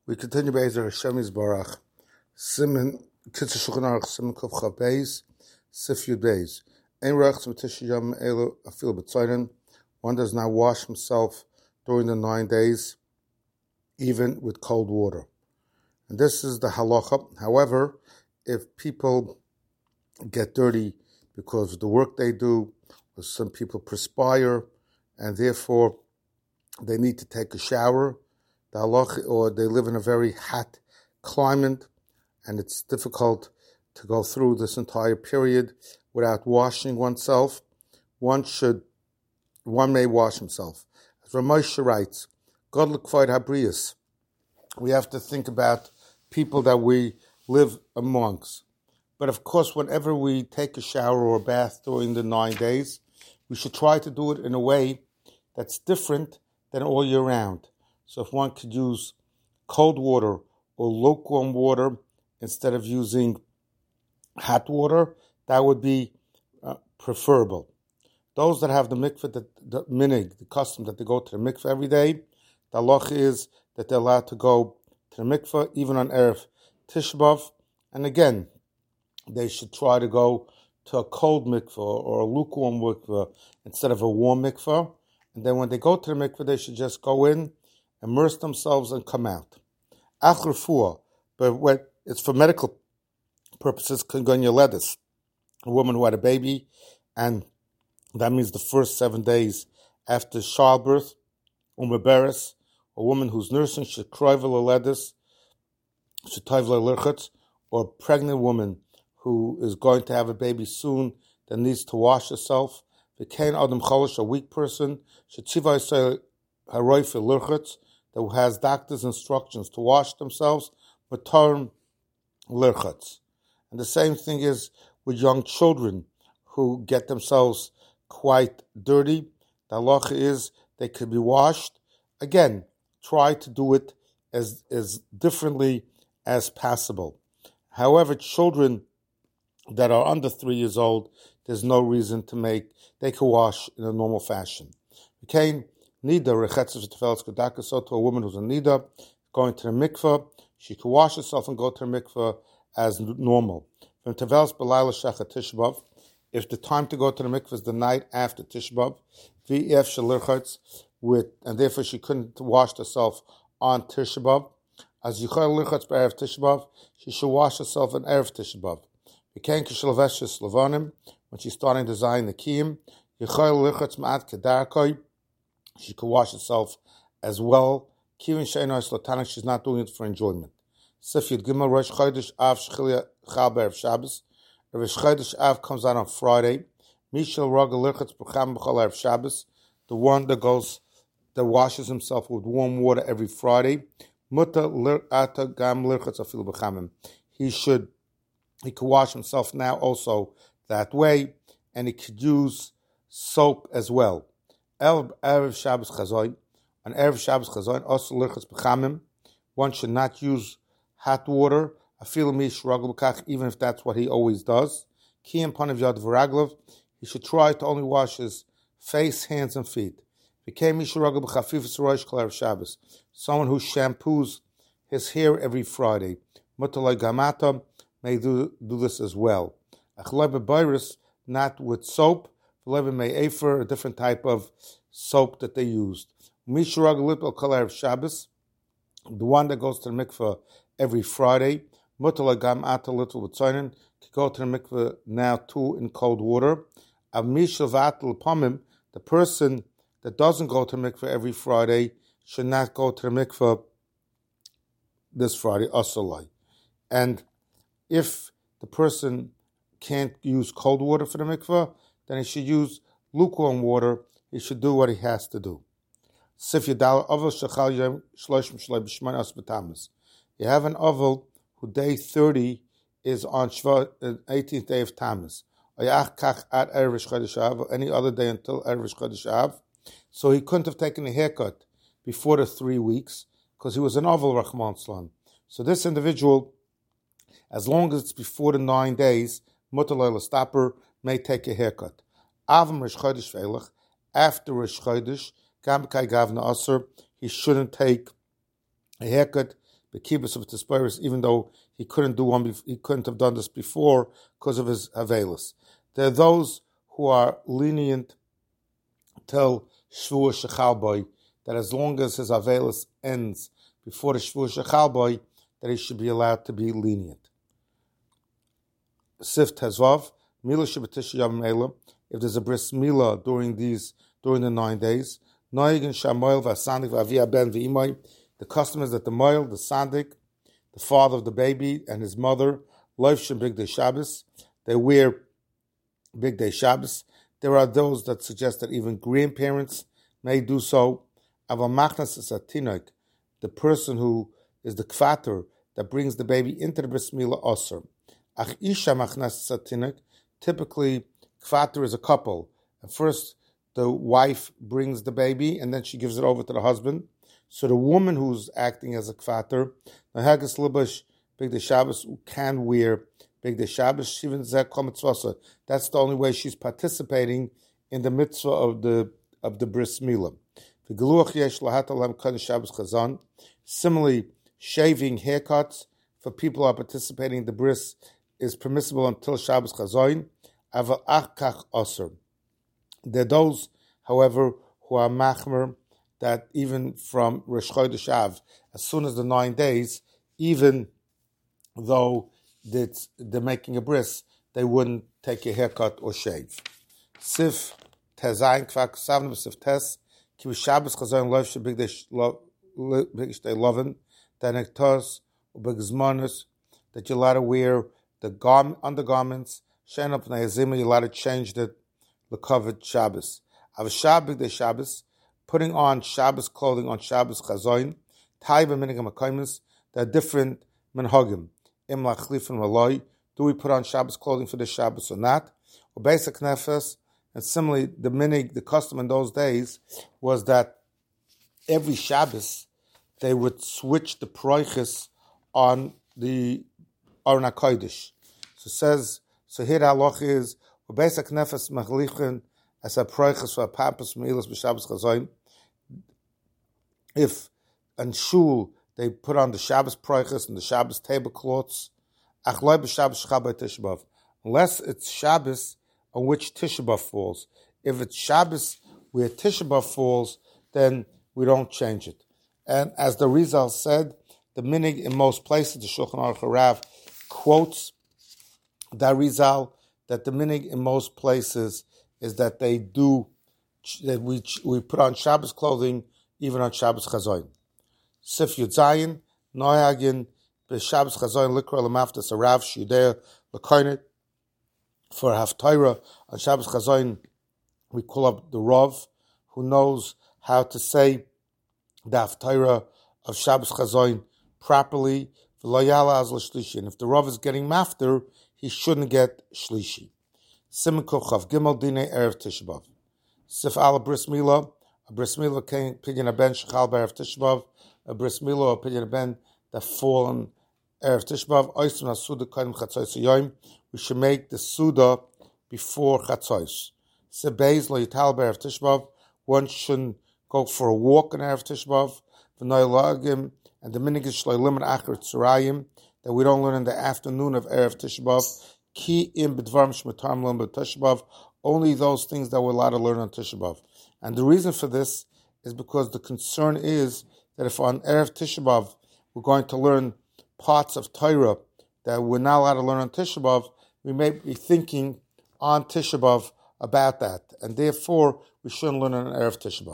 We continue Be'ezer Hashem Yisbarach. Simen Kitzur Shulchan Aruch Simen Kuf Chav Beis Sif Yud Beis. Ein Rach Tzmetish Yom Elu Afil B'Tzoyin. One does not wash himself during the 9 days, even with cold water. And this is the halacha. However, if people get dirty because of the work they do, or some people perspire, and therefore they need to take a shower, the halacha, or they live in a very hot climate, and it's difficult to go through this entire period without washing oneself, one may wash himself. As Ramosha writes, God l'kvod habriyas, we have to think about people that we live amongst. But of course, whenever we take a shower or a bath during the 9 days, we should try to do it in a way that's different than all year round. So if one could use cold water or lukewarm water instead of using hot water, that would be preferable. Those that have the mikveh, the minig, the custom that they go to the mikveh every day, the halacha is that they're allowed to go to the mikveh even on Erev Tisha B'Av. And again, they should try to go to a cold mikveh or a lukewarm mikveh instead of a warm mikveh. And then when they go to the mikveh, they should just go in, immerse themselves, and come out. Ach refuah, but when it's for medical purposes, K'ngan Yoledis, a woman who had a baby, and that means the first 7 days after childbirth, umeberes, a woman who's nursing, shekroivel Yoledis, shetoivel lirchutz, or a pregnant woman who is going to have a baby soon that needs to wash herself. V'kein adam cholish, a weak person, shetziva yisrael haroife lirchutz, that has doctor's instructions to wash themselves, matarm lirchutz. And the same thing is with young children who get themselves quite dirty. The halacha is they could be washed. Again, try to do it as differently as possible. However, children that are under 3 years old, there's no reason they can wash in a normal fashion. Okay, nida rechetzav so to a woman who's a nida going to the mikveh, she can wash herself and go to the mikveh as normal. If the time to go to the mikveh is the night after Tisha B'Av, and therefore she couldn't wash herself on Tisha B'Av, as Yichal Lirchatz B'Erev Tisha B'Av, she should wash herself on Erev Tisha B'Av. When she's starting to design the kiyum, Yichal Lirchatz Ma'at Kedarkoi, she could wash herself as well. Kivin Sheino Eslotanik, she's not doing it for enjoyment. Sif Yud Gimel Rosh Chodesh Av Shechil Chal B'Erev Shabbos. Rosh Chodesh Av comes out on Friday. Mishal Rogel Lirchatz B'Cham B'Chol Erev Shabbos, the one that washes himself with warm water every Friday. Muta Lir'ata Gam Lirchatz Afil B'Chamim. He could wash himself now also that way, and he could use soap as well. Erev Shabbos Chazoin, on Erev Shabbos Chazoin, also Lirchatz B'Chamim, one should not use hot water, even if that's what he always does. Kiyam Panav Yad V'Raglav, he should try to only wash his face, hands, and feet. Someone who shampoos his hair every Friday, Mutalai Gamata, may do this as well. Not with soap, a different type of soap that they used. The one that goes to the mikveh every Friday, Mutalai Gamata little with Tzoyin, can go to the mikveh now too in cold water. The person that doesn't go to the mikveh every Friday should not go to the mikveh this Friday, asalai. And if the person can't use cold water for the mikveh, then he should use lukewarm water. He should do what he has to do. You have an oval who day 30 is on 18th day of Tammuz, or any other day until Erev Chodesh Av. So he couldn't have taken a haircut before the 3 weeks because he was an oval Rahman Slan. So this individual, as long as it's before the 9 days, Mutalai L'Stapper may take a haircut. Avim Rosh Chodesh Veilach, after Rosh Chodesh, Gam Kai Gavna Aser, he shouldn't take a haircut the kibbutz of Tispeiros, even though he couldn't have done this before because of his Avelis. There are those who are lenient till Shvua Shechalboi, that as long as his Avelis ends before the Shvua Shechalboi, that he should be allowed to be lenient. Sif Tezvav, Mila Shabbatisha Yom Elam, if there's a bris milah during the 9 days, Noigin Shamoil Vasandik Vavia Ben V'imai, the custom is that the moil, the sandik, the father of the baby and his mother, Loifshin Big Day Shabbos, they wear Big Day Shabbos. There are those that suggest that even grandparents may do so. Aval Machnas is a tinoik, the person who is the kvater that brings the baby into the bris milah osir. Ach isha machnas is a tinoik, typically kvater is a couple. And first, the wife brings the baby, and then she gives it over to the husband. So the woman who's acting as a kvater, Nahagas Libash Big Shabbos, can wear Big Shabbos. That's the only way she's participating in the mitzvah of the bris milah. Similarly, shaving haircuts for people who are participating in the bris is permissible until Shabbos Chazon. Aval achkach osir. There are those, however, who are machmer that even from Rosh Chodesh Av, as soon as the 9 days, even though they're making a bris, they wouldn't take a haircut or shave. Sif tezayin kvak savnim sif tes ki Shabbos chazon loiv shebig day lovin danektos ubegzmanus, that you're allowed to wear the undergarments. Shein up ne'azima, you're allowed to change the covered Shabbos. Avashab Big Day Shabbos, putting on Shabbos clothing on Shabbos Chazoin, Taiva Minigam Akaimis, there are different minhagim. Im lachlif and maloi, do we put on Shabbos clothing for the Shabbos or not? Or basic nefes, and similarly, the custom in those days was that every Shabbos they would switch the proiches on the Aron HaKodesh. So here the halach is, basic nefes machlichin as a proiches for a papas meilas b'Shabbos Chazoin. If in shul they put on the Shabbos proiches and the Shabbos tablecloths, achloi b'Shabbos Shabbat Tisha B'av, unless it's Shabbos on which Tisha B'av falls. If it's Shabbos where Tisha B'av falls, then we don't change it. And as the Rizal said, the minig in most places, the Shulchan Aruch Harav quotes the Rizal, that the minig in most places is that we put on Shabbos clothing even on Shabbos Chazoin. Sif Yud Zayin, Noyagin, B'Shabbos Chazoin, Likra L'maftas Arav, Shideh, L'koinet. For Haftarah on Shabbos Chazoin, we call up the Rav, who knows how to say the Haftarah of Shabbos Chazoin properly. V'lo az l'shlishi. And if the Rav is getting mafter, he shouldn't get shlishi. Siman Kochav Gimel Dinei Erev Tisha B'av. Sif Ala Bris Milah, a Bris Milah can opinion a ben Shechal B'Erev Tisha B'av, a Bris Milah opinion a ben that fall on Erev Tisha B'av. Oisem HaSuda Kodim Chatzos Yoyim. We should make the Suda before Chatzos. Sif Beis Lo Yital B'Erev Tisha B'av. One shouldn't go for a walk on Erev Tisha B'av. V'noy Lagim, and the minig is Shleilim and Acher Tzurayim, that we don't learn in the afternoon of Erev Tisha B'av. Ki im b'dvarim sh'mutam learn b'Tisha B'av, only those things that we're allowed to learn on Tisha B'av. And the reason for this is because the concern is that if on Erev Tisha B'av we're going to learn parts of Torah that we're not allowed to learn on Tisha B'av, we may be thinking on Tisha B'av about that, and therefore we shouldn't learn on Erev Tisha B'av.